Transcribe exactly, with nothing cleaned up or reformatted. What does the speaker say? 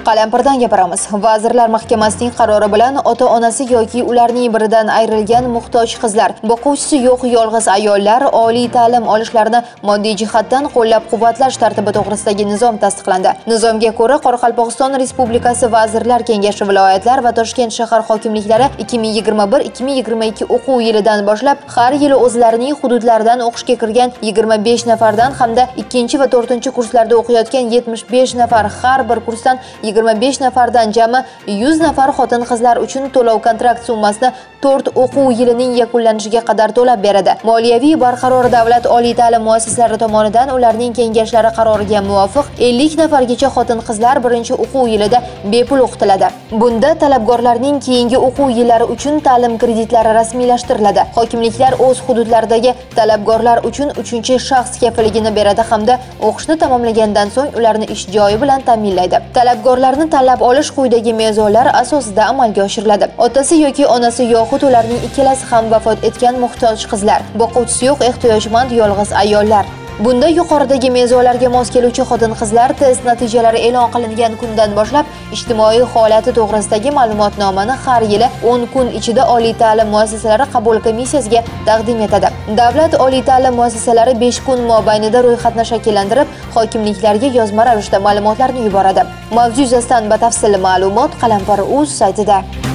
Qalampirdan gapiramiz. Vazirlar Mahkamasining qarori bilan ota-onasi yoki ularning biridan ayrilgan muhtoj qizlar, boquvchisi yo'q yolg'iz ayollar oliy ta'lim olishlarini moddiy jihatdan qo'llab-quvvatlash tartibi to'g'risidagi nizom tasdiqlandi. Nizomga ko'ra, Qoraqalpog'iston Respublikasi Vazirlar Kengashi viloyatlar va Toshkent shahar hokimliklari ikki ming yigirma bir ikki ming yigirma ikki o'quv yilidan boshlab har yili o'zlarining hududlaridan o'qishga kirgan yigirma besh nafardan hamda ikkinchi va to'rtinchi kurslarda o'qiyotgan yetmish besh nafar har bir kursdan yigirma besh nafardan jami yuz nafar xotin-qizlar uchun to'lov kontrakt summasini to'rt o'quv yilining yakunlanishiga qadar to'lab beradi. Moliyaviy barqaror davlat oliy ta'lim muassasalari tomonidan ularning kengashlari qaroriga muvofiq ellik nafargacha xotin-qizlar birinchi o'quv yilida bepul o'qitiladi. Bunda talabgorlarning keyingi o'quv yillari uchun ta'lim kreditlari rasmiylashtiriladi. Hokimliklar o'z hududlaridagi talabgorlar uchun uchinchi shaxs kafilligini beradi hamda o'qishni tamomlagandan so'ng ularni ish joyi bilan ta'minlaydi. Talabgorlarni tanlab olish quyidagi mezonlar asosida amalga oshiriladi. Otasi yoki onasi yoxud ularning ikkalasi ham vafot etgan muhtoj qizlar, boquvchisi yo'q ehtiyojmand yolg'iz ayollar. Bunda yuqoridagi mezonlarga mos keluvchi xotin-qizlar test natijalari e'lon qilingan kundan boshlab ijtimoiy holati to'g'risidagi ma'lumotnomani har yili o'n kun ichida oliy ta'lim muassasalari qabul komissiyasiga taqdim etadi. Davlat oliy ta'lim muassasalari besh kun mobaynida ro'yxatni shakllantirib, hokimliklarga yozma ravishda ma'lumotlarni yuboradi. Mavzu yuzasidan batafsil ma'lumot Qalampir.uz saytida.